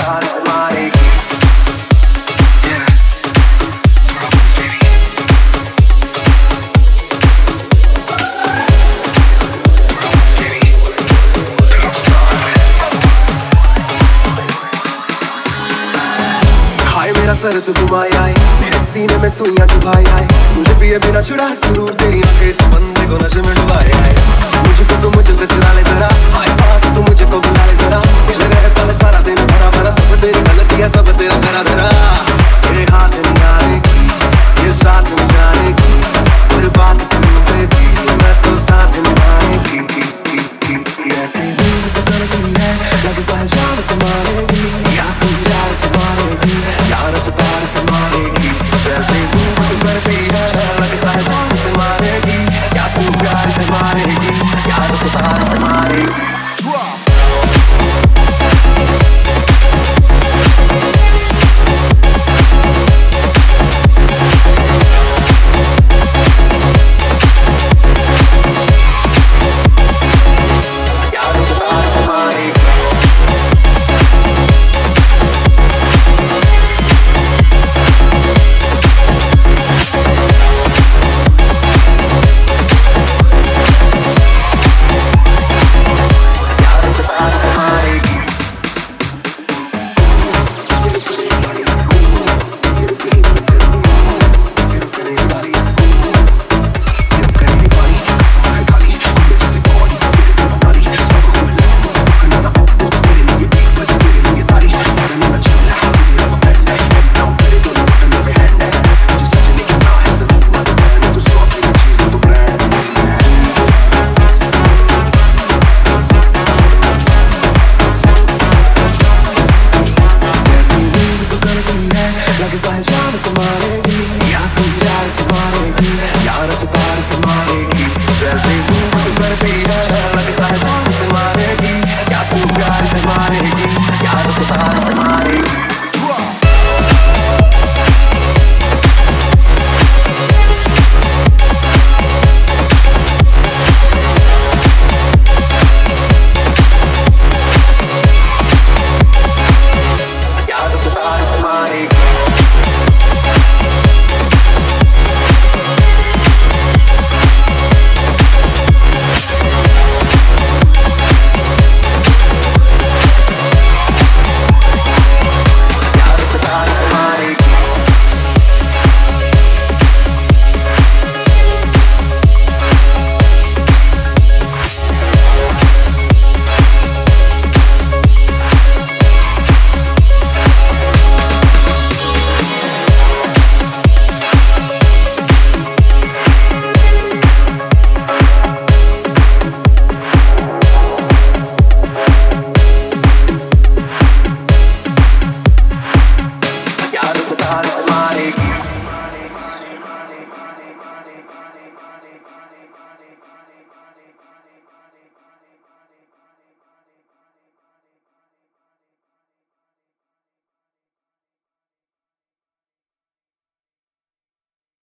प्यार से मारेगी। हाय मेरा सर तो घुमाए आए, मेरे सीने में सुइयां चुभाए आए, मुझे पिए बिना छुड़ा सुरूर तेरी आंखें इस बंदे को नशे में डुबाए आए। मुझको तो मुझसे चुरा ले जरा, हाय पास तो मुझे तो बुला ले जरा, मिल रहे पल सारा दिन भरा भरा, सब तेरी गलतियां सब तेरा धरा धरा। ये हाथ नहीं आएगी, ये साथ नहीं जाएगी, और बात करूं बेबी मैं तो साथ निभाएगी। ऐसे दिल तो करती है, लगता है जान से मारेगी, या तू प्यार से मारेगी, यार से प्यार से मारेगी। जैसे धूप करती है, लगता है जान से मारेगी, या तू प्यार से मारेगी, यार से प्यार से मारेगी। लगता है जान से मारेगी, या तू प्यार से मारेगी, यार से प्यार से मारेगी। जैसे धूप करती है, लगता है जान से मारेगी, या तू प्यार से मारेगी।